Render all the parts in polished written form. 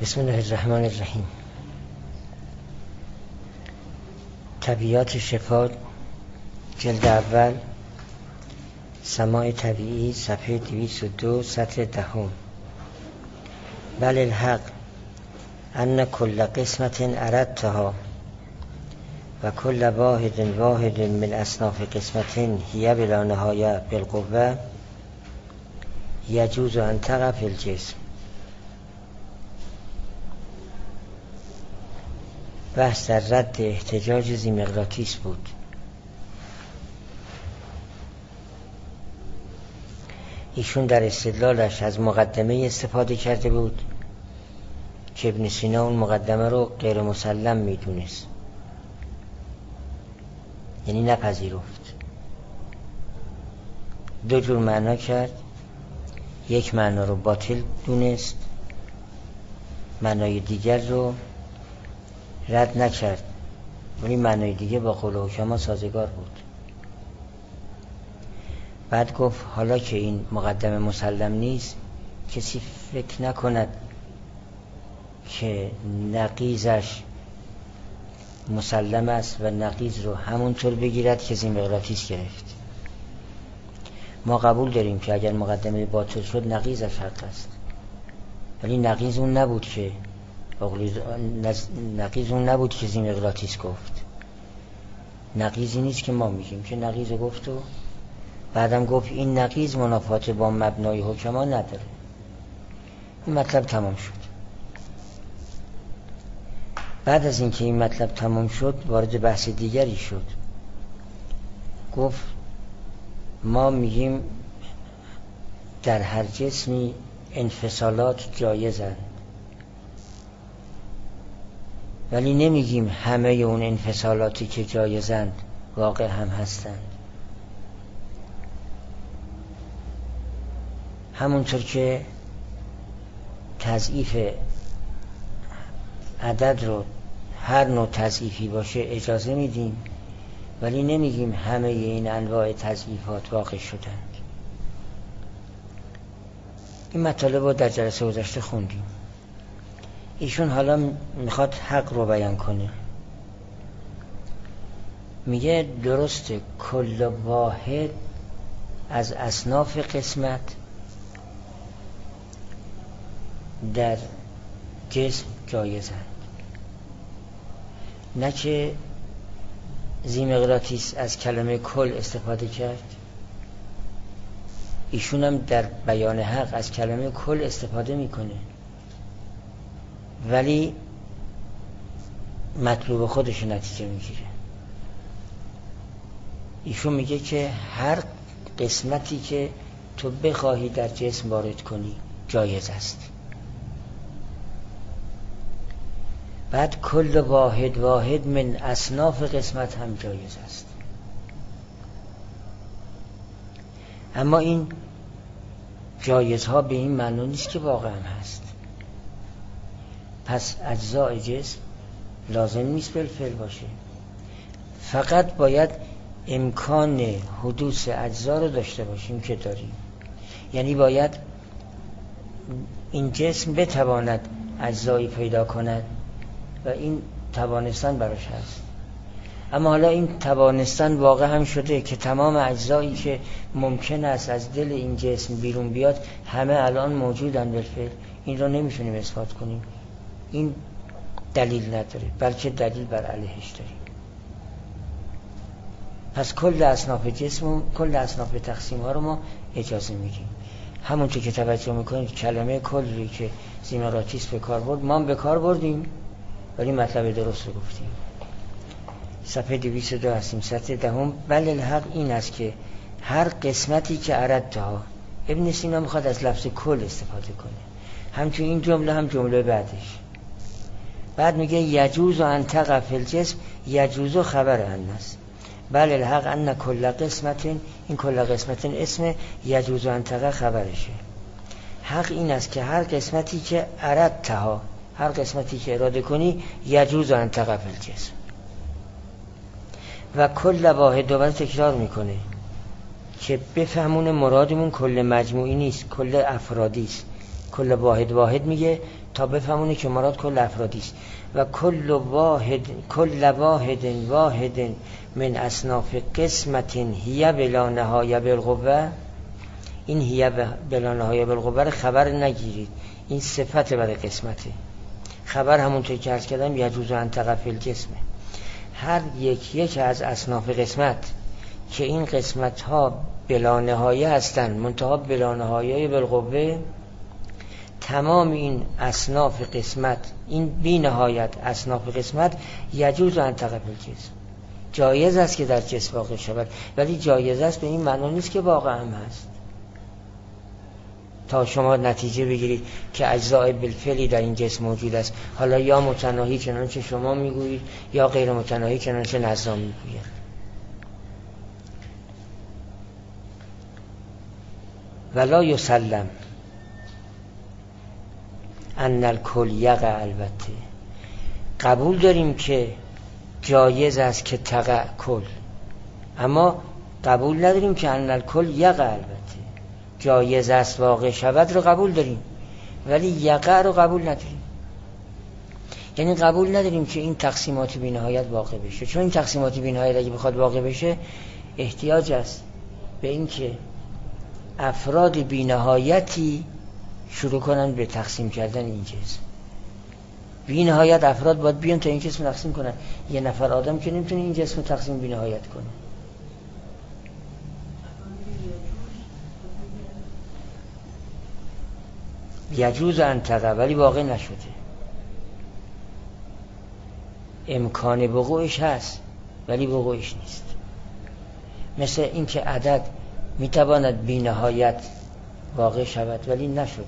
بسم الله الرحمن الرحیم. طبیعات شفا، جلد اول، سماع طبیعی، صفحه 202، سطر 10. بل الحق ان کل قسمت اردتها و کل واحد من اصناف قسمت هی بلا نهایه بالقوه یجوز ان تقع فی الجسم. بحث در رد احتجاج ذیمقراطیس بود. ایشون در استدلالش از مقدمه استفاده کرده بود که ابن سینا اون مقدمه رو غیر مسلم میدونست، یعنی نپذیرفت. دو جور معنا کرد، یک معنا رو باطل دونست، معنای دیگر رو رد نکرد، ولی معنای دیگه با قول حکما سازگار بود. بعد گفت حالا که این مقدمه مسلم نیست، کسی فکر نکند که نقیضش مسلم است و نقیض رو همونطور بگیرد که ذیمقراطیس گرفت. ما قبول داریم که اگر مقدمه باطل شد نقیضش حق است، ولی نقیض اون نبود که ذیمقراطیس گفت. نقیضی نیست که ما میگیم که نقیض گفت و بعدم گفت این نقیض منافات با مبنای حکما نداره. این مطلب تمام شد. بعد از اینکه این مطلب تمام شد وارد بحث دیگری شد. گفت ما میگیم در هر جسمی انفصالات جایزند، ولی نمیگیم همه اون انفصالاتی که جایزند واقع هم هستند. همونطور که تضعیف عدد رو هر نوع تضعیفی باشه اجازه میدیم، ولی نمیگیم همه این انواع تضعیفات واقع شدند. این مطالب رو در جلسه گذشته خوندیم. ایشون حالا میخواد حق رو بیان کنه. میگه درسته کل واحد از اصناف قسمت در جسم جایزند، نه که ذیمقراطیس از کلمه کل استفاده کرد. ایشون هم در بیان حق از کلمه کل استفاده میکنه، ولی مطلوب خودش نتیجه میگیره. ایشون میگه که هر قسمتی که تو بخواهی در جسم وارد کنی جایز است. بعد کل واحد من اصناف قسمت هم جایز است. اما این جایزها به این معنی نیست که واقعا هست. پس اجزاء جسم لازم نیست بالفعل باشه، فقط باید امکان حدوث اجزا رو داشته باشیم که داریم. یعنی باید این جسم بتواند اجزایی پیدا کند و این توانستن براش هست. اما حالا این توانستن واقع هم شده که تمام اجزایی که ممکن است از دل این جسم بیرون بیاد همه الان موجودن بالفعل. این رو نمیتونیم اثبات کنیم. این دلیل نداره، بلکه دلیل بر علیهش داریم. پس کل اصناف جسم و کل اصناف تقسیم ها رو ما اجازه میدیم. همونطور که توجه میکنید کلمه کلی که ذیمقراطیس به کار برد ما هم به کار بردیم، ولی مطلب درست رو گفتیم. صفحه 202 هستیم، سطر 10. بل الحق این است که هر قسمتی که اردتها، ابن سینا میخواد از لفظ کل استفاده کنه، همچون این جمله هم جمله بعدش. بعد میگه یجوز ان تقع فی الجسم، یجوز خبر ان است. بل الحق ان کل قسمت، این کل قسمت اسم، یجوز ان تقع خبرشه. حق این است که هر قسمتی که اردتها، هر قسمتی که اراده کنی یجوز ان تقع فی الجسم. و کل واحد دوباره تکرار میکنه که بفهمون مرادمون کل مجموعی نیست، کل افرادی است. کل واحد میگه تا بفهمونه که مراد کل افرادی است. و کل واحد من اصناف قسمت هی بلا نهایه بالقوه. این هی بلا نهایه بالقوه خبر نگیرید، این صفت برای قسمته. خبر همونطور که عرض کردم یجوز ان تقع فی الجسم. هر یک از اصناف قسمت که این قسمت ها بلا نهایه هستند، منتها بلا نهایه بالقوه، تمام این اصناف قسمت، این بی نهایت اصناف قسمت یجوز ان تقع فی الجسم، جایز است که در جسم واقع شود. ولی جایز است به این معنی نیست که واقعا هست. تا شما نتیجه بگیرید که اجزاء بالفعلی در این جسم موجود است، حالا یا متناهی چنانچه شما میگویید یا غیر متناهی چنانچه نظام میگوید. ولا یسلم ان الکل یقع. البته قبول داریم که جایز است که تقع کل، اما قبول نداریم که ان الکل یقع. البته جایز است واقع شود رو قبول داریم، ولی یقع رو قبول نداریم. یعنی قبول نداریم که این تقسیمات بی نهایت واقع بشه، چون این تقسیمات بی نهایت اگه بخواد واقع بشه احتیاج است به این که افراد بی نهایتی شروع کنن به تقسیم کردن این جسم. بی نهایت افراد باید بیان تا این جسم تقسیم کنن. یه نفر آدم که نمیتونه این جسم تقسیم بی نهایت کنه. یجوز ان تقع، ولی واقع نشده. امکان وقوعش هست ولی وقوعش نیست. مثل این که عدد میتواند بی نهایت واقع شود ولی نشده.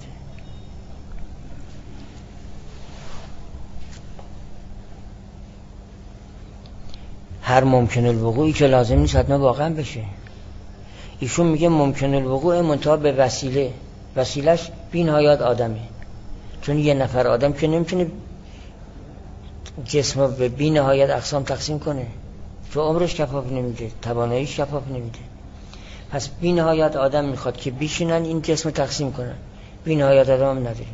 هر ممکن الوقوعی که لازم نیست حتما واقعا بشه. ایشون میگه ممکن الوقوع منتها به وسیله، وسیلش بی نهایت آدمه، چون یه نفر آدم که نمیتونه جسم به بی نهایت اقسام تقسیم کنه، چون عمرش کفاف نمیده، تواناییش کفاف نمیده. پس بی نهایت آدم میخواد که بیشینن این جسم تقسیم کنن، بی نهایت آدم هم نداریم.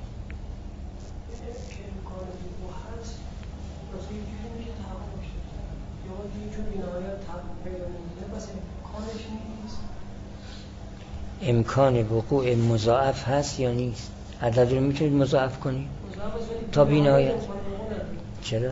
امکان وقوع مضاعف هست یا نیست؟ عدد رو میتونید مضاعف کنید تا بی نهایت؟ چرا؟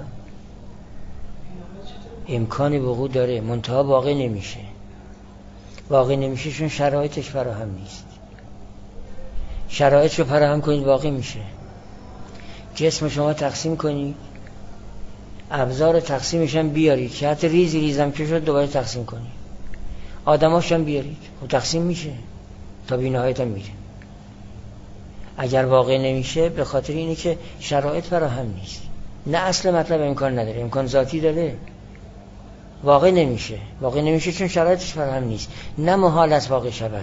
امکان وقوع داره منتها واقع نمیشه. واقع نمیشه چون شرایطش فراهم نیست. شرایطش رو فراهم کنید واقع میشه. جسم شما تقسیم کنید، ابزار تقسیمش هم بیارید که حتی ریزی ریزم که شد دوباره تقسیم کنید، آدماش هم بیارید و تقسیم میشه تا بی نهایت هم میره. اگر واقع نمیشه به خاطر اینه که شرایط فراهم نیست. نه اصل مطلب امکان نداره، امکان ذاتی داره. واقع نمیشه، واقع نمیشه چون شرایطش فراهم نیست. نه محال است واقع شود.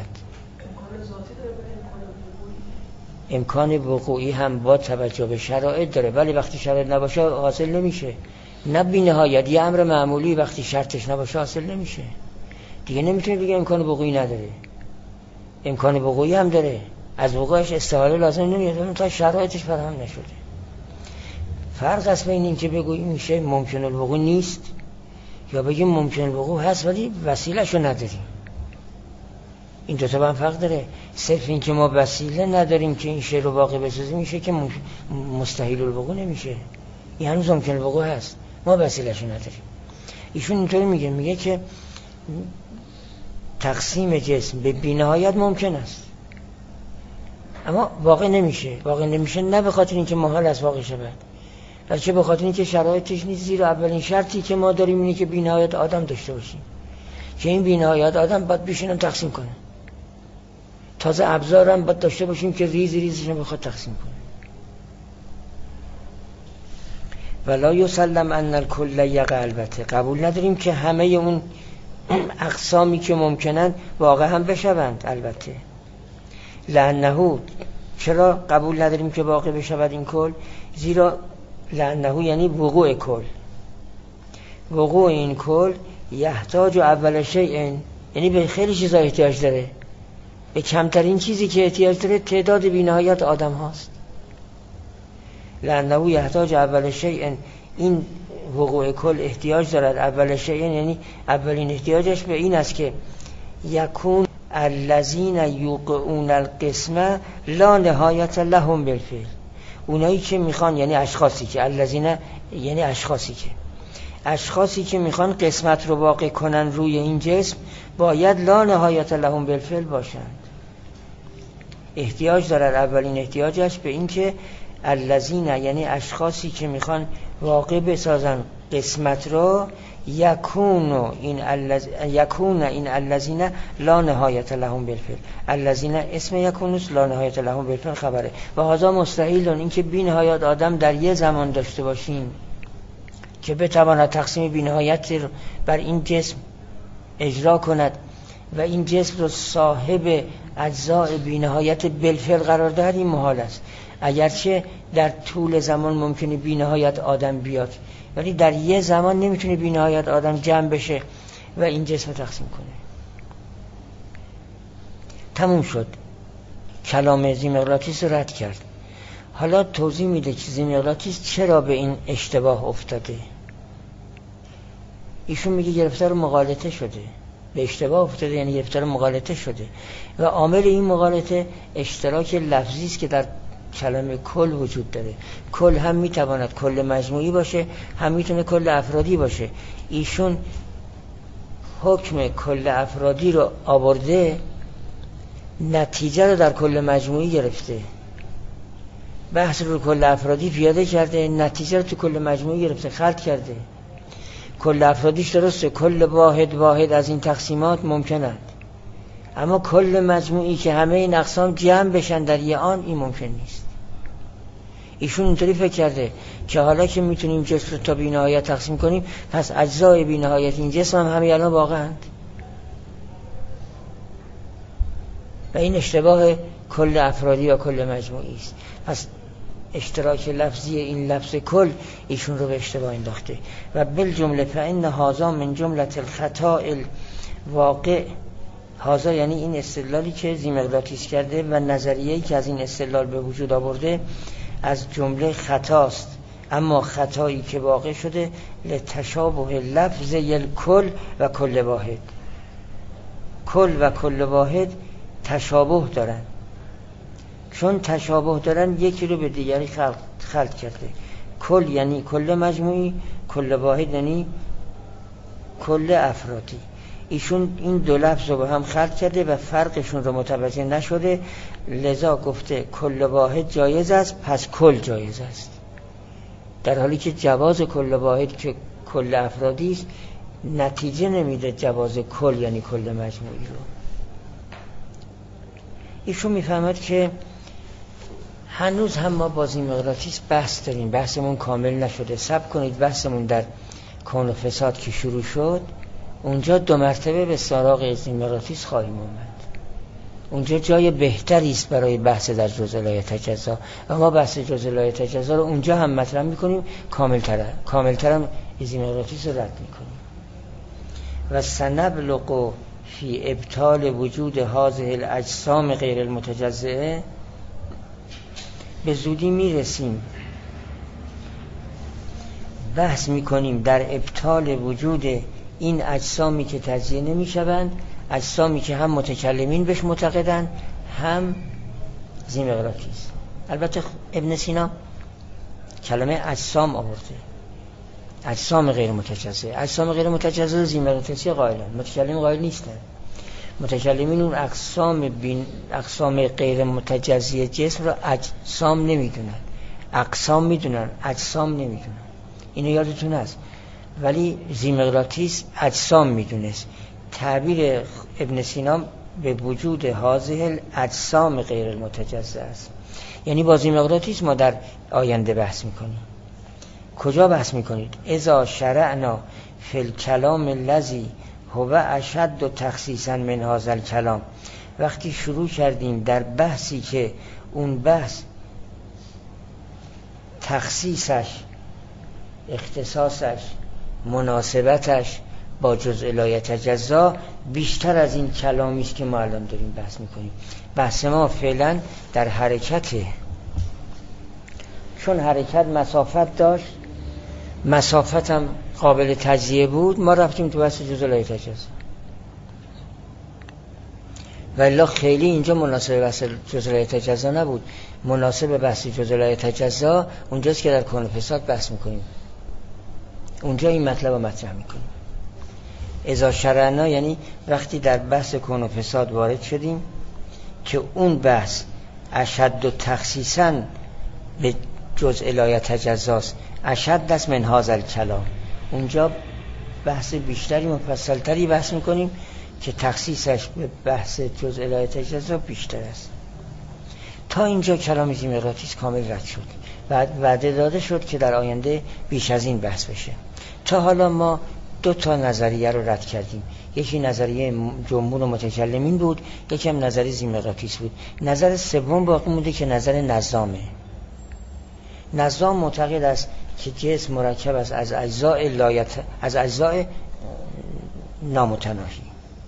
امکان وقوعی هم با توجه به شرایط داره، ولی وقتی شرایط نباشه حاصل نمیشه. نه بی نهایت، یه امر معمولی وقتی شرطش نباشه حاصل نمیشه. دیگه نمیتونه بگه امکان وقوعی نداره. امکان وقوعی هم داره، از وقوعش استحاله لازم نمیاد تا شرایطش فراهم نشده. فرق است بین این که بگوییم میشه ممکن الوقوع نیست یا بگیم ممکن الوقوع هست ولی وسیله‌شو نداریم. این دو تا با هم فرق داره. صرف این که ما وسیله نداریم که این شی رو واقع بسازیم میشه که مستحیل الوقوع نمیشه. این هنوز ممکن الوقوع هست، ما وسیله‌شو نداریم. ایشون اینطوری میگه که تقسیم جسم به بی‌نهایت ممکن است اما واقع نمیشه. واقع نمیشه نه به خاطر اینکه محال است واقع شود، بلکه به خاطر اینکه شرایطش نیست. زیرا اولین شرطی که ما داریم اینه که بی‌نهایت آدم داشته باشیم، که این بی‌نهایت آدم باید بشینن تقسیم کنه. تازه ابزارم باید داشته باشیم که ریزش بخواد تقسیم کنه. ولا یسلم ان الکل یقع. البته قبول نداریم که همه اون اقسامی که ممکنن واقع هم بشوند. البته لانه، چرا قبول نداریم که واقع بشود این کل؟ زیرا لانه یعنی وقوع کل. وقوع این کل یحتاج اول شیء، یعنی به خیلی چیزا احتیاج داره. به کمترین چیزی که احتیاج داره تعداد بی‌نهایت آدم هاست. لانه یحتاج اول شیء، این وقوع کل احتیاج دارد اول شیء، یعنی اولین احتیاجش به این است که یکون الذین یوقعون القسمه لا نهایت لهم بالفعل، اونایی که میخوان، یعنی اشخاصی که الذین، یعنی اشخاصی که میخوان قسمت رو واقع کنن روی این جسم باید لا نهایت لهم بالفعل باشند. احتیاج دارد اولین احتیاجش به این که الذین، یعنی اشخاصی که میخوان واقع بسازن قسمت رو، یکون این الذین لا نهایت لهم بالفعل، الذین اسم یکونوس، لا نهایت لهم بالفعل خبره. و هذا مستحیل، این که بی نهایت آدم در یه زمان داشته باشیم که بتواند تقسیم بی نهایت بر این جسم اجرا کند و این جسم رو صاحب اجزاء بی نهایت بالفعل قرار دهد، این محال است. اگرچه در طول زمان ممکنه بی نهایت آدم بیاد، ولی در یه زمان نمیتونه بی نهایت آدم جمع بشه و این جسم رو تقسیم کنه. تموم شد. کلام زیمقراطیس رو رد کرد. حالا توضیح میده که زیمقراطیس چرا به این اشتباه افتاده. ایشون میگه گرفتار مغالطه شده، به اشتباه افتاده، یعنی گرفتار مغالطه شده و عامل این مغالطه اشتراک لفظی است که در کلمه کل وجود داره. کل هم میتواند کل مجموعی باشه، هم میتونه کل افرادی باشه. ایشون حکم کل افرادی رو آورده، نتیجه رو در کل مجموعی گرفته، بحث رو کل افرادی پیاده کرده، نتیجه رو تو کل مجموعی گرفته، خلط کرده. کل افرادیش درسته، کل واحد از این تقسیمات ممکنند، اما کل مجموعی که همه این اقسام جمع بشن در یه آن، این ممکن نیست. ایشون اینطوری فکر کرده که حالا که میتونیم جسم رو تا بی‌نهایت تقسیم کنیم، پس اجزای بی‌نهایت این جسم هم همه الان واقعاند. و این اشتباه کل افرادی یا کل مجموعی است. پس اشتراک لفظی این لفظ کل ایشون رو به اشتباه انداخته. و بالجمله فإن هذا من جملة الخطأ الواقع. هذا یعنی این استدلالی که زیمقراطیس کرده و نظریه‌ای که از این استدلال به وجود آورده از جمله خطاست، اما خطایی که واقع شده لتشابه لفظ الکل و کل واحد. کل و کل واحد تشابه دارن، چون تشابه دارن یکی رو به دیگری خلط کرده. کل یعنی کل مجموعی، کل واحد یعنی کل افرادی. ایشون این دو لفظ رو به هم خلط کرده و فرقشون رو متوجه نشده، لذا گفته کل واحد جایز است، پس کل جایز است، در حالی که جواز کل واحد که کل افرادی است نتیجه نمیده جواز کل یعنی کل مجموعی رو. ایشون میفهمد که هنوز هم ما با زیمقراطیس بحث داریم، بحثمون کامل نشده. صبر کنید، بحثمون در کون و فساد که شروع شد، اونجا 2 مرتبه به سراغ زیمقراطیس خواهیم اومد. اونجا جای بهتری است برای بحث در جزء تجزا و ما بحث جزء تجزا رو اونجا هم مطرح میکنیم، کاملتر هم زیمقراطیس رو رد میکنیم. و سنبلغ فی ابطال وجود هذه الاجسام غیر المتجزئه. به زودی میرسیم بحث میکنیم در ابطال وجود این اجسامی که تجزیه نمیشوند، اجسامی که هم متکلمین بهش معتقدن هم زیمقراطیس. البته ابن سینا کلمه اجسام آورده، اجسام غیر متجزئه. اجسام غیر متجزئه زیمقراطیسی قائلن، متکلمین قائل نیستن. متکلمین اون اقسام غیر متجزئه جسم رو اجسام نمیدونن، اقسام میدونن، اجسام نمیدونن. اینو یادتون هست. ولی زیمقراطیس اجسام میدونست. تعبیر ابن سینا به وجود هذه الاجسام غیر المتجزئه است. یعنی با زیمقراطیس ما در آینده بحث میکنیم. کجا بحث میکنید؟ اذا شرعنا فی الکلام الذی هو اشد تخصیصا من هذا الکلام. وقتی شروع کردیم در بحثی که اون بحث تخصیصش، اختصاصش، مناسبتش با جزء لا یتجزا بیشتر از این کلامی است که ما الان داریم بحث میکنیم. بحث ما فعلا در حرکته، چون حرکت مسافت داشت، مسافت هم قابل تجزیه بود، ما رفتیم تو بحث جزء لایه تجزا. ولی خیلی اینجا مناسب بحث جزء لایه تجزا نبود. مناسب بحث جزء لایه تجزا اونجاست که در کون و فساد بحث میکنیم، اونجا این مطلب رو مطرح میکنیم. اذا شرعنا یعنی وقتی در بحث کون و فساد وارد شدیم که اون بحث اشد و تخصیصا به جزء لایه تجزاست، اشد است من هذا الکلام. اونجا بحث بیشتری مفصلتری بحث میکنیم که تخصیصش به بحث جزء لایه تجزا بیشتر است. تا اینجا کلام زیمراطیس کامل رد شد، بعد وعده داده شد که در آینده بیش از این بحث بشه. تا حالا ما 2 نظریه رو رد کردیم. یکی نظریه جمهور متکلمین بود، یکی هم نظریه زیمراطیس بود. نظر سوم باقی مونده که نظر نظامه. نظام معتقد است که جسم مرکب است از اجزاء نامتناهی.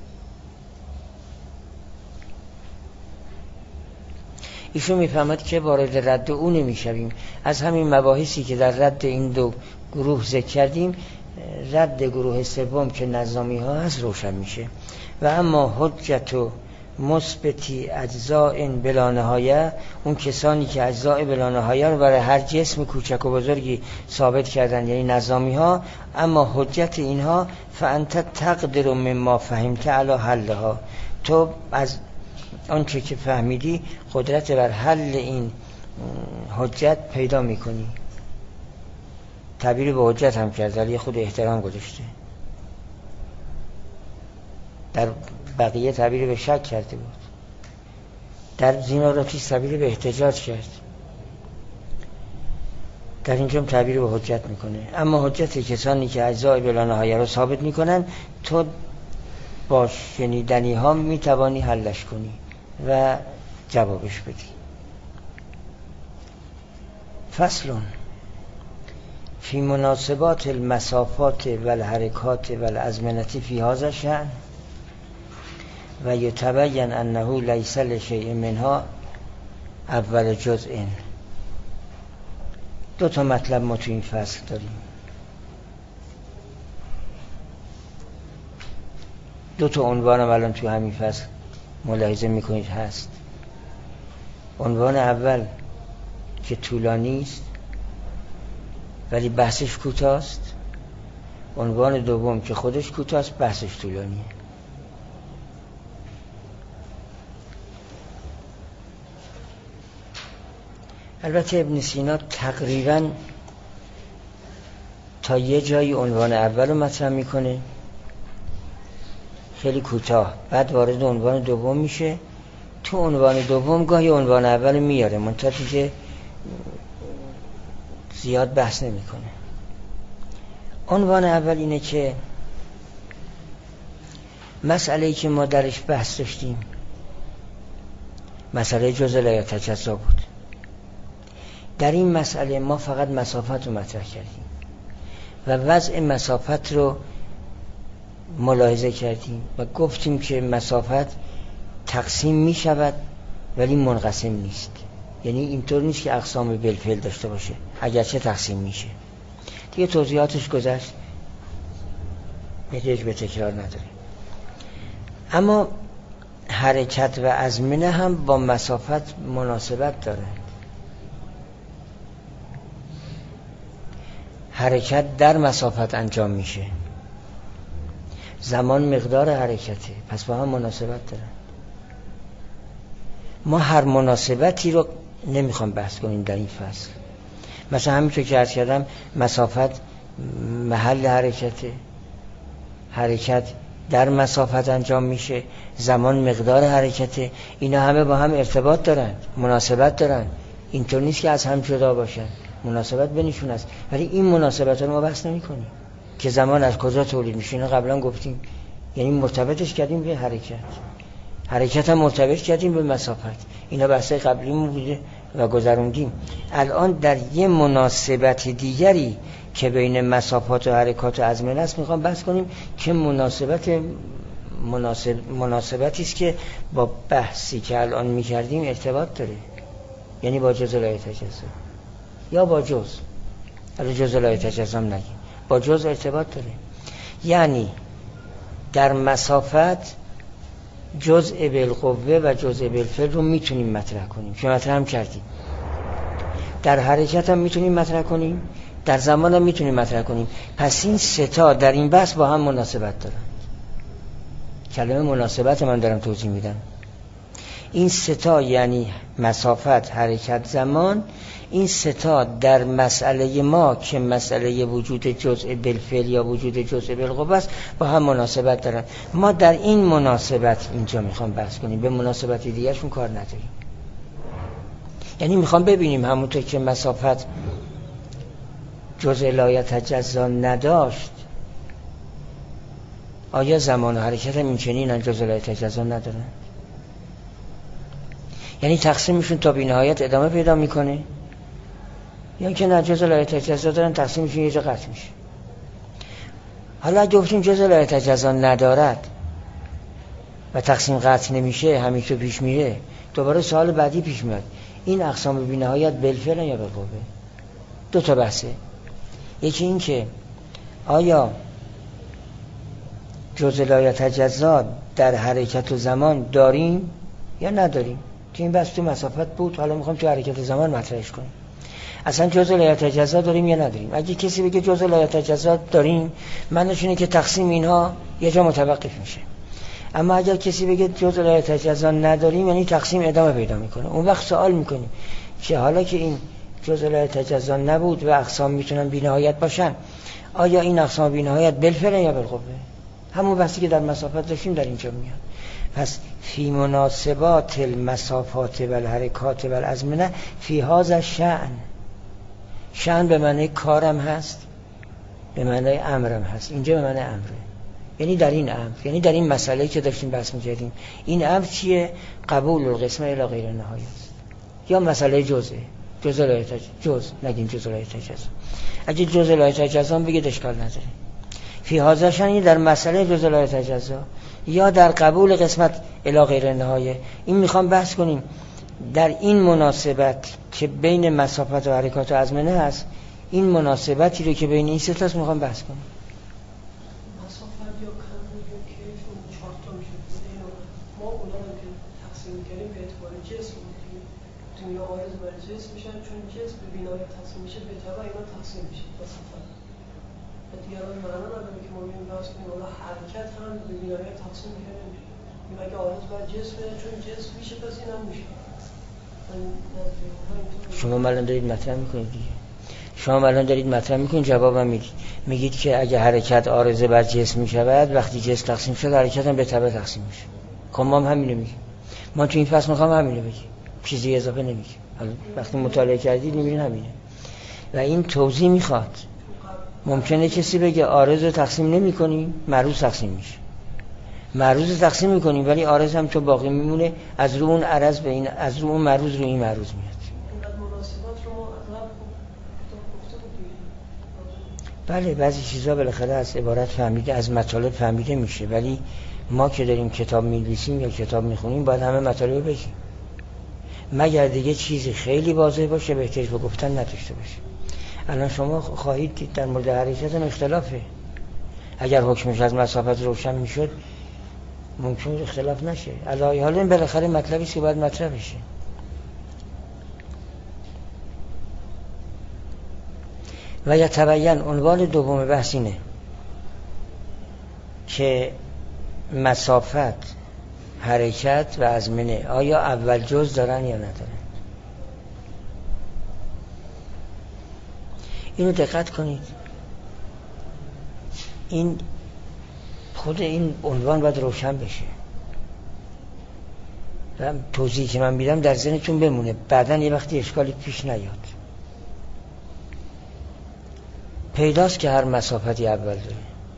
ایشون میفهمد که وارد رد او نمیشویم. از همین مباحثی که در رد این 2 گروه ذکر کردیم، رد گروه سوم که نظامی ها هست روشن میشه. و اما حجت و مثبتی اجزاء بلا نهایه، اون کسانی که اجزاء بلا نهایه رو برای هر جسم کوچک و بزرگی ثابت کردن، یعنی نظامی ها، اما حجت اینها فانت تقدر مما فهمت علی حلها، تو از آنچه که فهمیدی قدرت بر حل این حجت پیدا میکنی. تعبیر به حجت هم کرد ولی خود احترام گذاشته. در بقیه تعبیر به شک کرده بود، در زیمراطیس تعبیر به احتجاج کرد، در اینجا تعبیر به حجت میکنه. اما حجت کسانی که اجزای بلا نهایه رو ثابت میکنن، تو با شنیدنی ها میتوانی حلش کنی و جوابش بدی. فصلون فی مناسبات المسافات و الحرکات و الازمنتی فی هذا الشأن و یتبین انه لیس لشیء منها اول جزء. 2 مطلب ما تو این فصل داریم. 2 عنوان هم الان تو همین فصل ملاحظه میکنید هست. عنوان اول که طولانی است ولی بحثش کوتاست. عنوان دوم که خودش کوتاست بحثش طولانیه. البته ابن سینا تقریبا تا یه جایی عنوان اول رو مطرح میکنه خیلی کوتاه، بعد وارد عنوان دوم میشه. تو عنوان دوم گاهی عنوان اول میاره، منتها که زیاد بحث نمیکنه. عنوان اول اینه که مسئله‌ای که ما درش بحث داشتیم مسئله جزء لایه تجزا بود. در این مسئله ما فقط مسافت رو مطرح کردیم و وضع مسافت رو ملاحظه کردیم و گفتیم که مسافت تقسیم می شود ولی منقسم نیست. یعنی اینطور نیست که اقسام بالفعل داشته باشه، اگرچه تقسیم میشه. دیگه توضیحاتش گذشت، احتیاج به تکرار نداره. اما حرکت و ازمنه هم با مسافت مناسبت داره. حرکت در مسافت انجام میشه، زمان مقدار حرکته، پس با هم مناسبت داره. ما هر مناسبتی رو نمیخوام بحث کنیم در این فصل. مثلا همینطور که عرض کردم مسافت محل حرکته، حرکت در مسافت انجام میشه، زمان مقدار حرکته، اینا همه با هم ارتباط دارن، مناسبت دارن. اینطور نیست که از هم جدا باشن، مناسبت بینشون است. ولی این مناسبت رو ما بحث نمی کنیم که زمان از کجا تولید میشه. اینا قبلا گفتیم، یعنی مرتبطش کردیم به حرکت، حرکت هم مرتبط کردیم به مسافت. اینا بحث قبلی بوده و گذروندیم. الان در یه مناسبت دیگری که بین مسافات و حرکات و ازمنه است میخوام بحث کنیم که مناسبتی است که با بحثی که الان میکردیم ارتباط داره، یعنی با جزء لایه تجزا. یا با جز، حالا جز لا یتجزا نگیم، با جز ارتباط داره. یعنی در مسافت جزء بالقوه و جزء بالفعل رو میتونیم مطرح کنیم که مطرح هم کردیم. در حرکت هم میتونیم مطرح کنیم، در زمان هم میتونیم مطرح کنیم. پس این سه تا در این بحث با هم مناسبت دارن. کلمه مناسبت من دارم توضیح میدم. این سه تا یعنی مسافت، حرکت، زمان، این سه تا در مسئله ما که مسئله وجود جزء بالفعل یا وجود جزء بالقوه است با هم مناسبت دارن. ما در این مناسبت اینجا میخوام بحث کنیم، به مناسبت دیگرشون کار نداریم. یعنی میخوام ببینیم همونطور که مسافت جزء لا یتجزا نداشت، آیا زمان و حرکت هم این چنین جزء لا یتجزا ندارن؟ یعنی تقسیمشون تا بی‌نهایت ادامه پیدا میکنه، یا که نه جزء لا یتجزا دارن، تقسیمشون یه جا قطع میشه. حالا اگه گفتیم جزء لا یتجزا ندارد و تقسیم قطع نمیشه، همین تو پیش میره، دوباره سوال بعدی پیش میاد، این اقسام بی‌نهایت بالفعل یا بالقوه؟ دو تا بحثه. یکی این که آیا جزء لا یتجزا در حرکت و زمان داریم یا نداریم؟ که این بحث تو مسافت بود، حالا میخوام تو حرکت و زمان مطرحش کنیم. اصلا جزء لا یتجزا داریم یا نداریم؟ اگه کسی بگه جزء لا یتجزا داریم، معنیش اینه که تقسیم اینها یه جا متوقف میشه. اما اگر کسی بگه جزء لا یتجزا نداریم، یعنی تقسیم ادامه پیدا میکنه. اون وقت سوال میکنیم که حالا که این جزء لا یتجزا نبود و اقسام میتونن بی‌نهایت باشن، آیا این اقسام بی‌نهایت بالفعل یا بالقوه؟ همون بحثی که در مسافت داشتیم در اینجا میاد. پس فی مناسبات المسافات و الحرکات و الازمنه فی هذا الشأن، شأن به معنی کارم هست، به معنی امرم هست، اینجا به معنی امره. یعنی در این امر، یعنی در این مسئله که داشتیم بحث می‌کردیم، این امر چیه؟ قبول القسمه الی غیر نهایه است، یا مسئله جزء لا یتجزا، جز نگیم جزء لا یتجزا. اگه جزء لا یتجزا بگید اشکال نداره. فی هذا الشأن در مسئله جزء لا یتجزا یا در قبول قسمت الی غیر نهایه. این میخوام بحث کنیم در این مناسبت که بین مسافت و حرکات و ازمنه هست، این مناسبتی رو که بین این سه تاست میخوام بحث کنیم. مسافت یا قبول یا کیف اون چهار تا میشه. ما اونا رو که تقسیم کردیم به اعتبار جسم بودیم، دنیا عارض بر جسم میشن، چون جسم به بینایی تقسیم میشه، به تبع اینا تقسیم میشه مسافت. و دیگه الان معنا نداره که ما میگیم بحث کنیم والا حرکت هم به بینایی تقسیم میشه. اگه عارض بر جسمه، چون جسم میشه پس این هم میشه. شما الان دارید مطرح میکنید دیگه. شما الان دارید مطرح میکنید، جوابم میدید. میگید که اگه حرکت عارضه بر جسم میشود، وقتی جسم تقسیم شد حرکت هم به تبع تقسیم میشه. خب ما هم همینو میگیم. ما تو این فصل میخوام همینو بگیم، چیزی اضافه نمیگیم. وقتی مطالعه کردید میبینید همینه. و این توضیح میخواد. ممکنه کسی بگه عارض رو تقسیم نمی‌کنیم، معروض تقسیم میشه. معروض تقسیم می‌کنیم ولی عارض هم تو باقی میمونه، از رو اون عرض به این، از رو اون معروض رو این معروض میاد. بله بعضی چیزا بالاخره از عبارت فهمیده، از مطالب فهمیده میشه، ولی ما که داریم کتاب می‌نویسیم یا کتاب می‌خونیم باید همه مطالب بگیم. مگر دیگه چیزی خیلی واضح باشه به احتیاج به گفتن نداشته باشه. الان شما خواهید دید در مورد حرکت هم اختلافه. اگر حکمش از مسافت روشن میشد ممکن اختلاف نشه. علاوه حال این بالاخره مطلبی است که باید مطرح بشه. و یتبین، عنوان دوم بحث اینه که مسافت، حرکت و ازمنه آیا اول جز دارن یا ندارن. اینو دقت کنید. این خود این عنوان باید روشن بشه و توضیحی که من میدم در ذهنتون بمونه، بعداً یه وقتی اشکالی پیش نیاد. پیداست که هر مسافتی اول داره.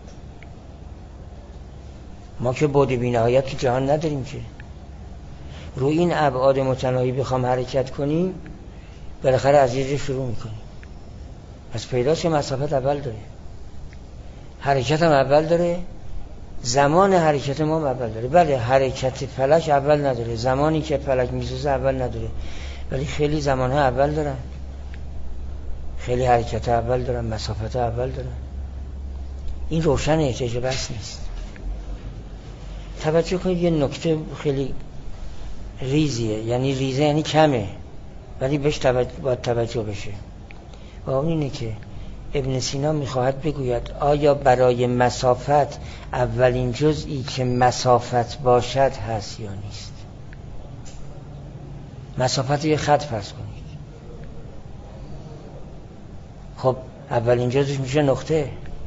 ما که بعد بی‌نهایت تو جهان نداریم که روی این ابعاد متناهی بخوام حرکت کنیم، بالاخره از یه جا شروع میکنیم. پس پیداست که مسافت اول داره، حرکت هم اول داره، زمان حرکت ما هم اول داره. بله حرکت فلک اول نداره، زمانی که فلک میسوزه اول نداره، ولی خیلی زمانها اول دارن. خیلی حرکت اول دارن، مسافت اول دارن. این روشن احتیاج بس نیست. توجه کنید یه نکته خیلی ریزیه، یعنی ریزه یعنی کمه ولی بهش باید توجه بشه. و اون اینه که ابن سینا میخواهد بگوید آیا برای مسافت اولین جزئی که مسافت باشد هست یا نیست؟ مسافت یه خط فرض کنید. خب اولین جزش میشه نقطه.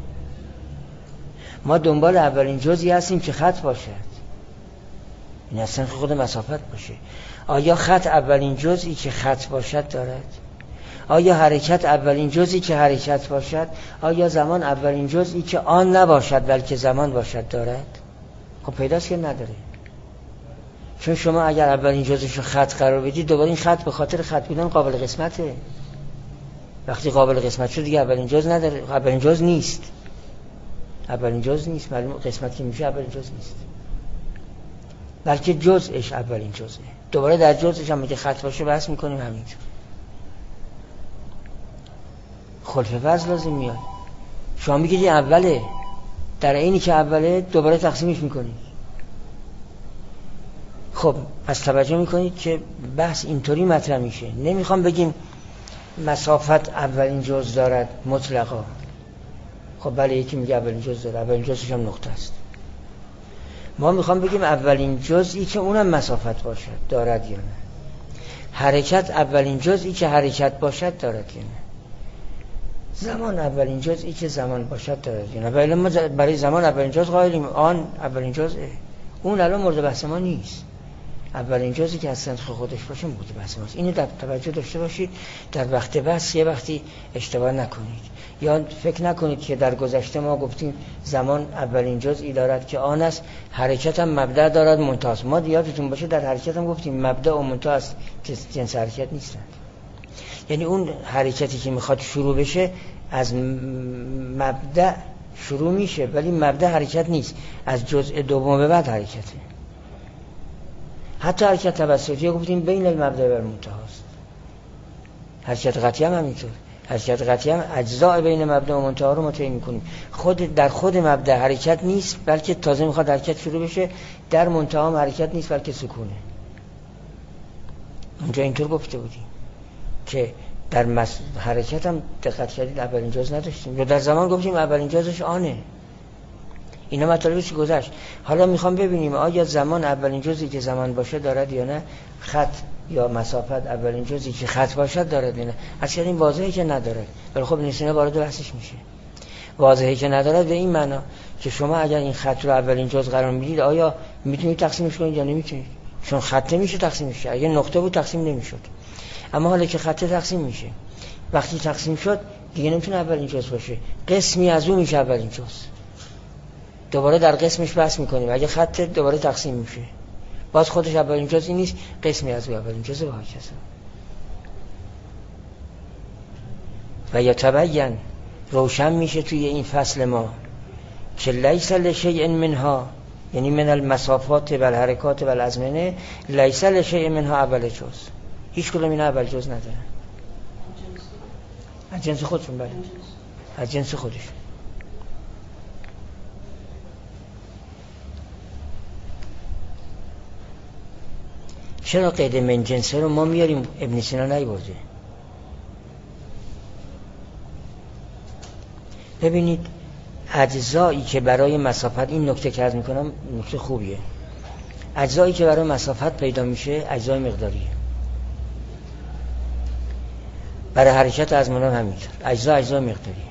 ما دنبال اولین جزئی هستیم که خط باشد. این اصلا خود مسافت باشه. آیا خط اولین جزئی که خط باشد دارد؟ آیا حرکت اولین جزئی که حرکت باشد؟ آیا زمان اولین جزئی که آن نباشد بلکه زمان باشد دارد؟ خب پیداست که نداره. چون شما اگر اولین جزش رو خط قرار بدید، دوباره این خط به خاطر خط بودن قابل قسمته. وقتی قابل قسمت شد دیگه اولین جز نداره، اولین جز نیست. اولین جز نیست، معلوم قسمت که میشه اولین جز نیست. بلکه جزش اولین جزه. دوباره در جزش هم که خط باشه بحث میکنیم همینجور. خلف وزن لازم میاد. شما میگید اوله، در اینی که اوله دوباره تقسیمش میکنید. خب پس توجه میکنید که بحث اینطوری مطرح میشه. نمیخوام بگیم مسافت اولین جز دارد مطلقا. خب بله یکی میگه اولین جز داره، اولین جزش هم نقطه است. ما میخوام بگیم اولین جزئی که اونم مسافت باشد دارد یا نه. حرکت اولین جزئی که حرکت باشد دارد یا نه. زمان اولین جزئی که زمان باشد دارد یا نه. ولی ما برای زمان اولین جز قائلیم، آن اولین جزئه. اون الان مورد بحث ما نیست. اولین جزئی که از سنخ خودش باشه مورد بحث ماست. اینو در توجه داشته باشید. در وقت بحث یه وقتی اشتباه نکنید. یا فکر نکنید که در گذشته ما گفتیم زمان اولین جزئی دارد که آن است، حرکت هم مبدأ دارد منتهی است. ما یادتون باشه در حرکت هم گفتیم مبدأ و منتهی است که جنس حرکت نیستند. یعنی اون حرکتی که میخواد شروع بشه از مبدأ شروع میشه ولی مبدأ حرکت نیست، از جزء دوم به بعد حرکته. حتی حرکت توسطی گفتیم بین المبدأ و المنتهی است. حرکت قطعی هم همینطور. حرکت قطعی هم اجزاء بین مبدأ و منتهی رو ما تعیین می‌کنیم. در خود مبدأ حرکت نیست بلکه تازه میخواد حرکت شروع بشه، در منتهی هم حرکت نیست بلکه سکونه. اونجا اینطور گفته بودیم که در حرکت هم دقت کردید اولین جز نداشتیم. یا در زمان گفتیم اولین جزش آنه. اینا مطالبش گذشت. حالا میخوام ببینیم آیا زمان اولین جزئی که زمان باشه دارد یا نه. خط یا مسافت اولین جزئی که خط باشد دارد یا نه. اصلا این واضحه که نداره. ولی خب نسینه وارد بحثش میشه. واضحه که ندارد به این معنا که شما اگر این خط رو اولین جز قرار میدید آیا میتونید تقسیمش کنید یا نمیتونید؟ چون خط نمیشه تقسیم شه. اگه نقطه بود تقسیم نمیشد. اما حالا که خط تقسیم میشه، وقتی تقسیم شد دیگه نمیتونه اولین جز باشه. قسمی از اون میشه اولین جز. دوباره در قسمش بحث میکنیم. اگه خط دوباره تقسیم میشه باز خودش اولین جزئی نیست، قسمی از اون اولین جزء با هرکس. و یتبین روشن میشه توی این فصل ما که لیس لشیء منها، یعنی من المسافات و الحرکات و الازمنه، لیس لشیء منها اول جز. هیچ کدوم اینا اول جز ندارن. از جنس خودشون. بله از جنس خودشون. چرا قید من جنسه رو ما میاریم ابن سینا نیورده؟ ببینید اجزایی که برای مسافت، این نکته که عرض میکنم نکته خوبیه، اجزایی که برای مسافت پیدا میشه اجزای مقداریه. برای حرکت از منام همینطور اجزای مقداریه.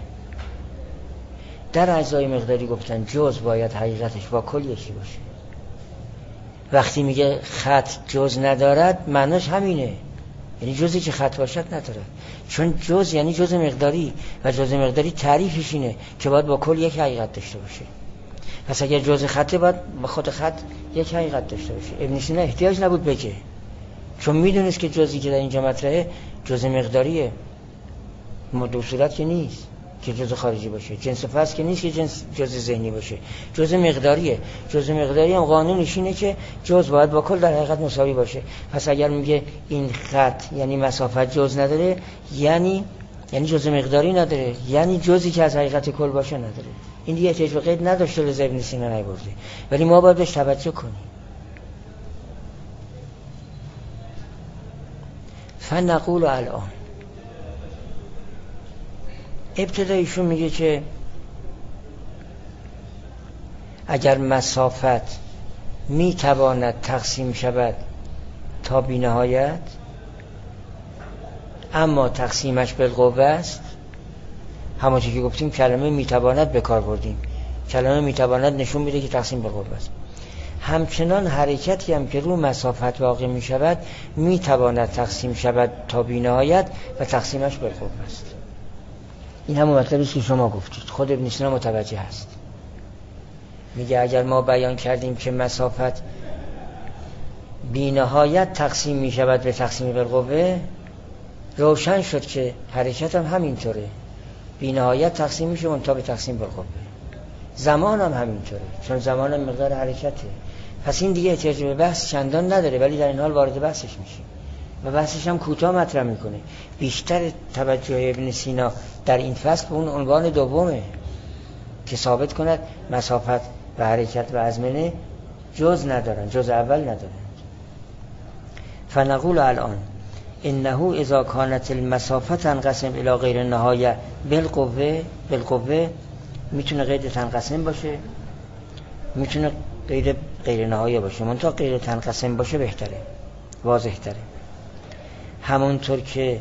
در اجزای مقداری گفتن جز باید حقیقتش با کل یکی باشه. وقتی میگه خط جز ندارد معناش همینه، یعنی جزی که خط باشد ندارد. چون جز یعنی جز مقداری و جز مقداری تعریفش اینه که باید با کل یک حقیقت داشته باشه. پس اگر جز خطه باید با خود خط یک حقیقت داشته باشه. ابن سینا احتیاج نبود بگه، چون میدونست که جزی که در اینجا مطرحه جز مقداریه، دو صورت که نیست که جز خارجی باشه، جنس فصل که نیست که جز ذهنی باشه، جز مقداریه. جز مقداری هم قانونش اینه که جز باید با کل در حقیقت مساوی باشه. پس اگر میگه این خط یعنی مسافت جز نداره، یعنی یعنی جزء مقداری نداره، یعنی جزئی که از حقیقت کل باشه نداره. این دیگه احتیاج به قید نداشته، لذا ابن سینا نیاورده، ولی ما باید بهش توجه کنیم. فنقول الان، ابتدا ایشون میگه که اگر مسافت میتواند تقسیم شود تا بی‌نهایت، اما تقسیمش بالقوه است، همونطور که گفتیم کلمه میتواند به کار بردیم، کلمه میتواند نشون میده که تقسیم بالقوه است. همچنان حرکتی هم که رو مسافت واقع میشود میتواند تقسیم شود تا بی‌نهایت و تقسیمش بالقوه است. این همون مطلبی که شما گفتید، خود ابن سینا متوجه هست. میگه اگر ما بیان کردیم که مسافت بی‌نهایت تقسیم میشود به تقسیم بالقوه، روشن شد که حرکت هم همینطوره، بی‌نهایت تقسیم میشه منتها به تقسیم بالقوه. زمان هم همینطوره، چون زمان هم مقدار حرکته. پس این دیگه احتیاج به بحث چندان نداره، ولی در این حال وارد بحثش میشه و بحثش هم کوتاه مطرح میکنه. بیشتر توجه ابن سینا در این فصل به اون عنوان دومه که ثابت کند مسافت و حرکت و ازمنه جز ندارن، جز اول ندارن. فنقول الان انه اذا كانت المسافه تنقسم الى غیر النهایه بالقوه، میتونه قید تنقسم باشه، میتونه قید غیر نهایه باشه، منتها غیر تنقسم باشه بهتره، واضح تره. همونطور که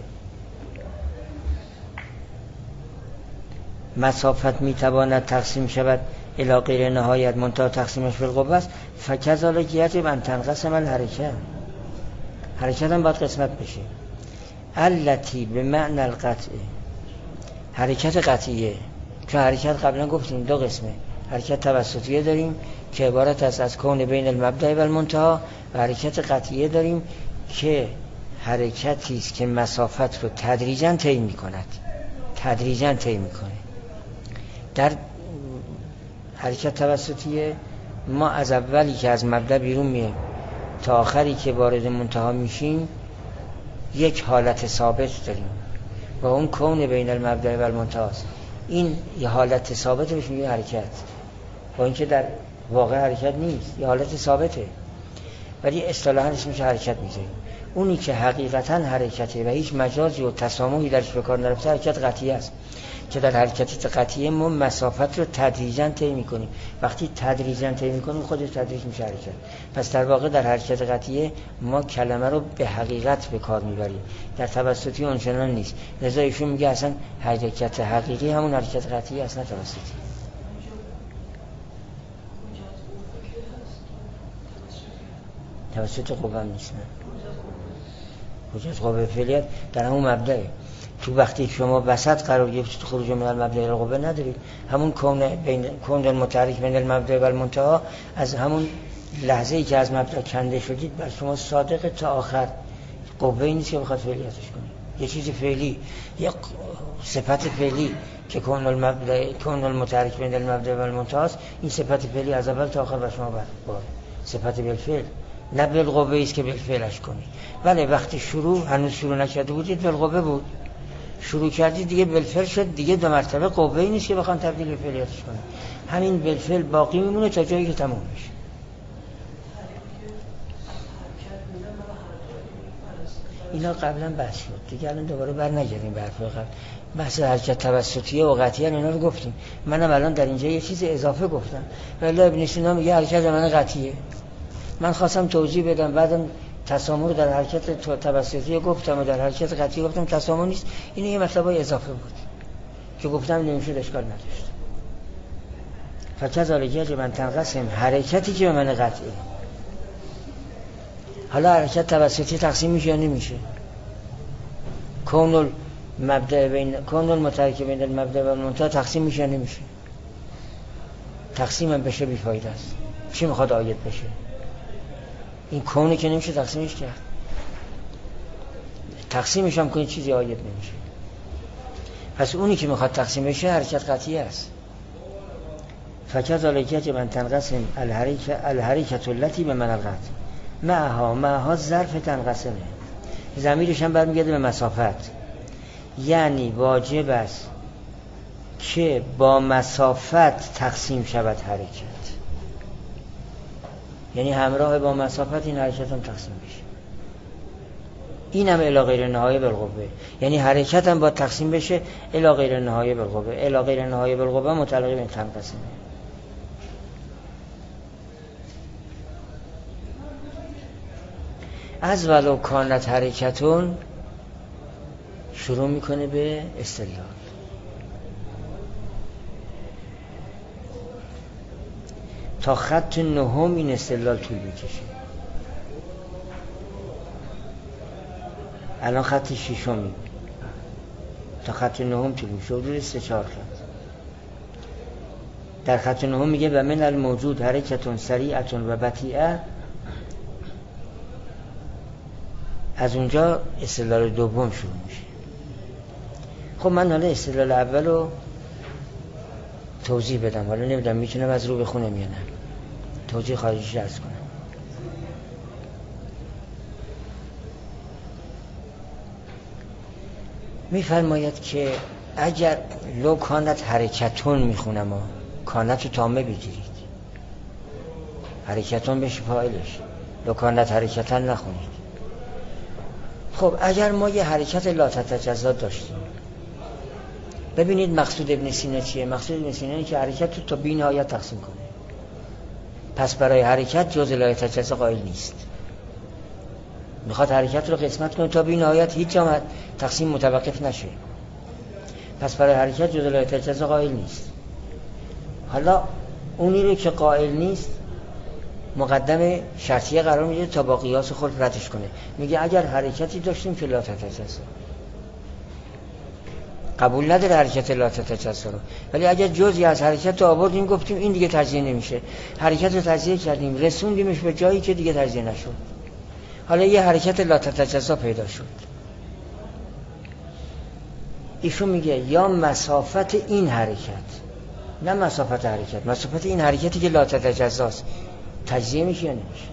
مسافت میتواند تقسیم شود الی غیر نهایت منتها تقسیمش بالقوه است، فکذالک یجب ان تنقسم الحرکت، حرکت هم باید قسمت بشه. التی به معنی القطع، حرکت قطعیه، چون حرکت قبلا گفتیم دو قسمه، حرکت توسطیه داریم که عبارت است از کون بین المبدأ و المنتهی، و حرکت قطعیه داریم که حرکتی است که مسافت رو تدریجاً طی می‌کند، تدریجاً طی می‌کنه. در حرکت توسطیه ما از اولی که از مبدأ بیرون میایم تا آخری که وارد منتهی میشیم یک حالت ثابت داریم و اون کون بین المبدأ و المنتهی است. این یه حالت ثابته بهش میگه حرکت، با اینکه در واقع حرکت نیست، یه حالت ثابته، ولی اصطلاحاً اسمش حرکت میذاریم. اونی که حقیقتاً حرکته و هیچ مجازی و تسامحی درش به کار نرفته حرکت قطعی است، که در حرکت قطعی ما مسافت رو تدریجاً طی می‌کنیم. وقتی تدریجاً طی می‌کنیم خودش تدریج میشه حرکت. پس در واقع در حرکت قطعی ما کلمه رو به حقیقت به کار میبریم، در توسطی اونچنان نیست. لذا ایشون میگه اصلا حرکت حقیقی همون حرکت قطعی است، نه توسطی. توسط قوه نیست، نه. حجت قوه فعلیت در همون مبدأه. تو وقتی شما وسط قرار گرفتید خروج من المبدأ الی القوه ندارید، همون کون المتحرک بین المبدأ و المنتهی، از همون لحظه‌ای که از مبدأ کنده شدید بر شما صادق تا آخر. قوه‌ای نیست که بخواد فعلیتش کنه، یه چیز فعلی، یه صفت فعلی که کون المتحرک بین المبدأ و المنتهی، این صفت فعلی از اول تا آخر بر شما بر صفت بالفعل، نه بالقوه است که بالفعلش کنی. ولی وقتی هنوز شروع نکرده بودید بالقوه بود، شروع کردید دیگه بالفعل شد، دیگه دو مرتبه قوه‌ای نیست که بخوان تبدیل به فعلیتش کنن. همین بالفعل باقی میمونه تا جایی که تموم میشه. اینا قبلا بحث شد دیگه، الان دوباره برنگردیم به حرفای قبل. بحث حرکت توسطیه و قطعیه اینا رو گفتیم. منم الان در اینجا یه چیز اضافه گفتم. ولی ابن سینا میگه حرکت من قطعیه. من خواستم توضیح بدم، بعدم تسامح رو در حرکت توسطیه گفتم و در حرکت قطعی گفتم تسامح نیست. این یه مطلبای اضافه بود که گفتم نمیشه، اشکال نداشت. فکذالک یجب ان تنقسم، حرکتی که به من قطعی. حالا حرکت توسطی تقسیم میشه یا نمیشه؟ کون المتحرک بین المبدأ و المنتهی تقسیم میشه یا نمیشه؟ تقسیم هم بشه بیفایده است. چی میخواد آید بشه؟ این کونه که نمیشه تقسیمش کرد، تقسیمش هم کنید چیزی آید نمیشه. پس اونی که میخواد تقسیم بشه حرکت قطعی است. فکذالک یجب ان تنقسم الحرکت التی به من القطع معها ظرف تنقسمه، ضمیرش هم برمیگرده به مسافت. یعنی واجب است که با مسافت تقسیم شود حرکت، یعنی همراه با مسافت این حرکت هم تقسیم بشه. این هم الی غیر نهایه بالقوه، یعنی حرکت هم با تقسیم بشه الی غیر نهایه بالقوه. الی غیر نهایه بالقوه متعلق به این تنقسیمه. از ولو کانت حرکتون شروع میکنه به استدلال. تا خط نهم این استدلال طول میکشه. الان خط ششمی تا خط نهم طول میشه، حدود 3-4 خط. در خط نهم میگه و من الموجود حرکتون سریعتون و بطیئه. از اونجا استدلال دوم شروع میشه. خب من حالا استدلال اول رو توضیح بدم، حالا نمیدونم میتونم از رو بخونم یا نه، توضیح خارجیش عرض کنم. میفرماید که اگر لو کانت حرکتون میخونم، کانت رو تامه بگیرید، حرکتون بشه فاعلش، لو کانت حرکتن نخونید. خب اگر ما یه حرکت لا تتجزا داشتیم، ببینید مقصود ابن سینا چیه؟ مقصود ابن سینا اینه که حرکت رو تا بی نهایت تقسیم کنه. پس برای حرکت جز لا تتجزا قائل نیست، میخواد حرکت رو قسمت کنه تا بی نهایت هیچ جا تقسیم متوقف نشه. پس برای حرکت جز لا تتجزا قائل نیست. حالا اونی رو که قائل نیست مقدم شرطیه قرار میده تا با قیاس خود ردش کنه. میگه اگر حرکتی داشتیم که لا تتجزا، قبول نداره حرکت لا تتجزا رو، ولی اگر جزئی از حرکت رو آوردیم گفتیم این دیگه تجزیه نمیشه، حرکت رو تجزیه کردیم رسوندیمش به جایی که دیگه تجزیه نشد، حالا یه حرکت لا تتجزا پیدا شد. ایشون میگه یا مسافت این حرکت، نه مسافت حرکت، مسافت این حرکتی که لا تتجزاست تجزیه میشه یا نمیشه.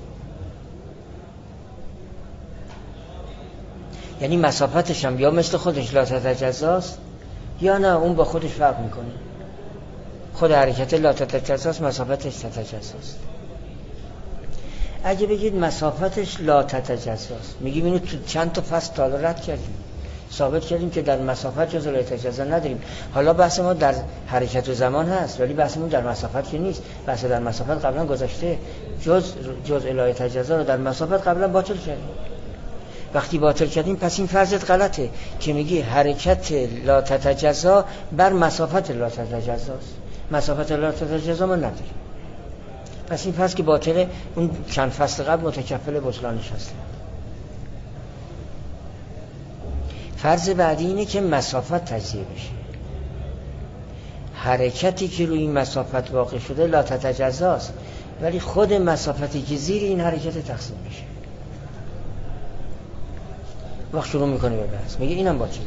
یعنی مسافتش هم یا مثل خودش لا تتجزاست یا نه اون با خودش فرق میکنه. خود حرکت لا تتجزاست، مسافتش تتجزاست. اگه بگید مسافتش لا تتجزاست، میگیم اینو تو چند تا فصل تا رد کردیم، ثابت کردیم که در مسافت جز لا تتجزا نداریم. حالا بحث ما در حرکت و زمان هست، ولی بحثمون در مسافت که نیست. بحث در مسافت قبلا گذشته، جز لا تتجزا رو در مسافت قبلا باطل کردیم. وقتی باطل کردیم پس این فرضت غلطه که میگی حرکت لا تتجزا بر مسافت لا تتجزاست. مسافت لا تتجزا ما نداریم، پس این فرض که باطله. اون چند فصل قبل متکفل بطلانش هست. فرض بعدی اینه که مسافت تجزیه بشه. حرکتی که روی این مسافت واقع شده لا تتجزاست، ولی خود مسافتی که زیر این حرکت تقسیم بشه. وقت شروع میکنه به بحث، میگه اینم باطله.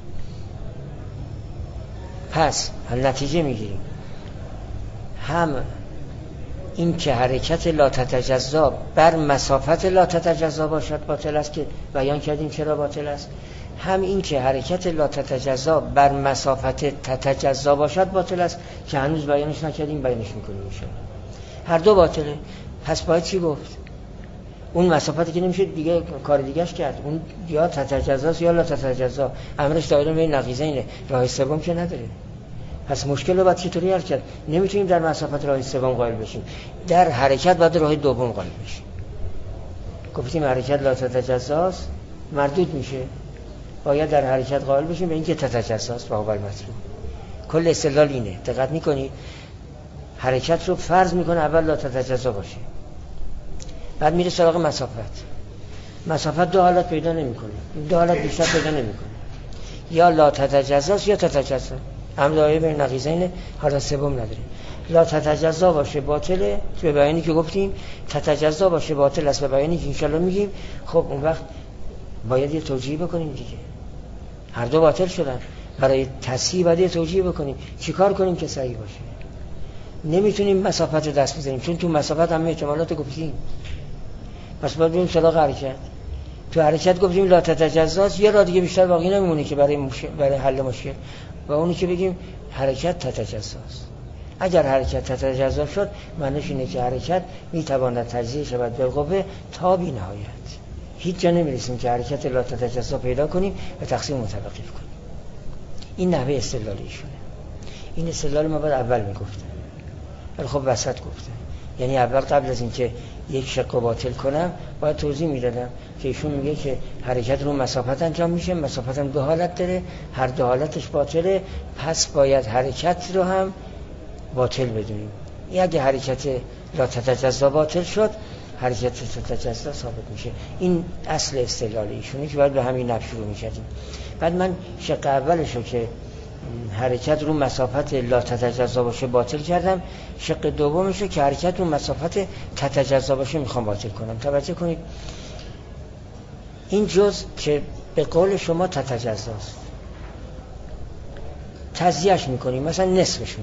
پس نتیجه میگیریم هم این که حرکت لا تتجزا بر مسافت لا تتجزا باشد باطل است که بیان کردیم چرا باطل است، هم این که حرکت لا تتجزا بر مسافت تتجزا باشد باطل است که هنوز بیانش نکردیم، بیانش میکنیم میشه. هر دو باطله. پس باید چی گفت؟ اون مسافتی که نمیشه دیگه کار دیگهش کرد، اون یا تتجزاست یا لا تتجزا، امرش دایره بین نقیضینه، راه سوم که نداره. پس مشکل رو باید چطوری حل کرد؟ نمیتونیم در مسافت راه سوم قائل بشیم، در حرکت باید راه دوم قائل بشیم. گفتیم حرکت لا تتجزاست، مردود میشه، باید در حرکت قائل بشیم به اینکه تتجزاست و هو المطلوب. کل استدلال اینه. دقت میکنید حرکت رو فرض میکنه اول لا تتجزا باشه، بعد میره سراغ مسافت. مسافت دو حالت پیدا نمیکنه، دو حالت بیشتر پیدا نمیکنه، یا لا تتجزاست یا تتجزا. هم دایره بین نقیضین، حالت سوم نداره. لا تتجزا باشه باطله به بیانی که گفتیم، تتجزا باشه باطل است به بیانی که انشالله میگیم. خب اون وقت باید یه توجیه بکنیم دیگه، هر دو باطل شدن. برای تصحیح باید یه توجیه بکنیم، چیکار کنیم که صحیح باشه. نمیتونیم مسافت رو دست بزنیم چون تو مسافت هم احتمالات گفتیم. پس باید بریم سراغ حرکت. تو حرکت گفتیم لا تتجزاست، یه را دیگه بیشتر باقی نمیمونه که برای حل مشکل، و اونی که بگیم حرکت تتجزاست. اگر حرکت تتجزا شد معنیش اینه که حرکت میتواند تجزیه شود بالقوه تا بی نهایت. هیچ جا نمیرسیم که حرکت لا تتجزا پیدا کنیم و تقسیم متوقف کنیم. این نحوه استدلال ایشونه. این استدلال ما باید اول میگفتم، ولی خب وسط گفتم. یعنی اول قبل از اینکه یک شق باطل کنم باید توضیح میدادم که ایشون میگه که حرکت رو مسافت انجام میشه، مسافت هم 2 حالت داره، هر 2 حالتش باطله، پس باید حرکت رو هم باطل بدونیم. اگه حرکت لا تتجزا باطل شد، حرکت تتجزا ثابت میشه. این اصل استدلال ایشونه که باید به همین نحو شروع میشدیم. بعد من شق اولشو که حرکت رو مسافت لا تتجزا باشه باطل کردم، شق دومشو که حرکت رو مسافت تتجزا باشه میخوام باطل کنم. توجه کنید، این جزء که به قول شما تتجزاست تجزیهش میکنیم، مثلا نصفش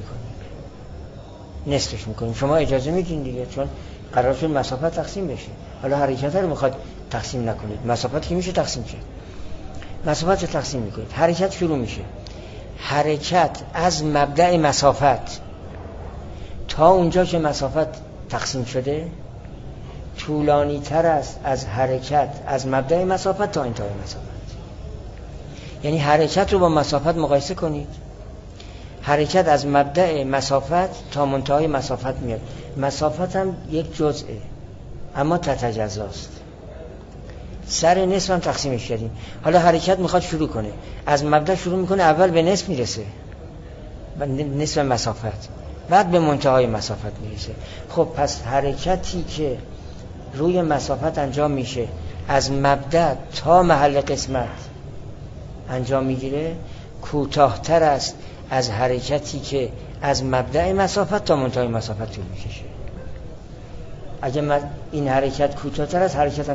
میکنیم، شما اجازه میدین دیگه، چون قرار شد مسافت تقسیم بشه. حالا حرکت رو میخواد تقسیم نکنید، مسافت که میشه تقسیم شه، مسافت رو تقسیم میکنید، حرکت شروع میشه. حرکت از مبدأ مسافت تا اونجا که مسافت تقسیم شده طولانی تر است از حرکت از مبدأ مسافت تا انتهای مسافت. یعنی حرکت رو با مسافت مقایسه کنید. حرکت از مبدأ مسافت تا منتهای مسافت میاد. مسافت هم یک جزئه اما تتجزاست. سر نصف هم تقسیمش کردیم. حالا حرکت میخواد شروع کنه، از مبدأ شروع میکنه، اول به نصف میرسه، نصف مسافت، بعد به منتهای مسافت میرسه. خب پس حرکتی که روی مسافت انجام میشه از مبدأ تا محل قسمت انجام میگیره کوتاه‌تر است از حرکتی که از مبدأ مسافت تا منتهای مسافت طول میکشه. اگه این حرکت کوتاه‌تر است، حرکت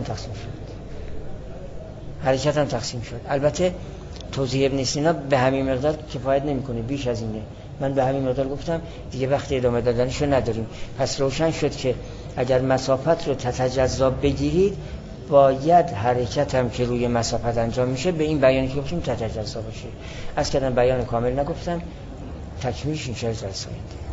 هم تقسیم شد. البته توضیح ابن سینا به همین مقدار کفایت نمیکنه، بیش از اینه. من به همین مقدار گفتم دیگه، وقت ادامه دادنشو نداریم. پس روشن شد که اگر مسافت رو تتجزا بگیرید باید حرکت هم که روی مسافت انجام میشه به این بیانی که گفتیم تتجزا باشه. از کردن بیان کامل نگفتم، تکمیلش این جلسه آینده.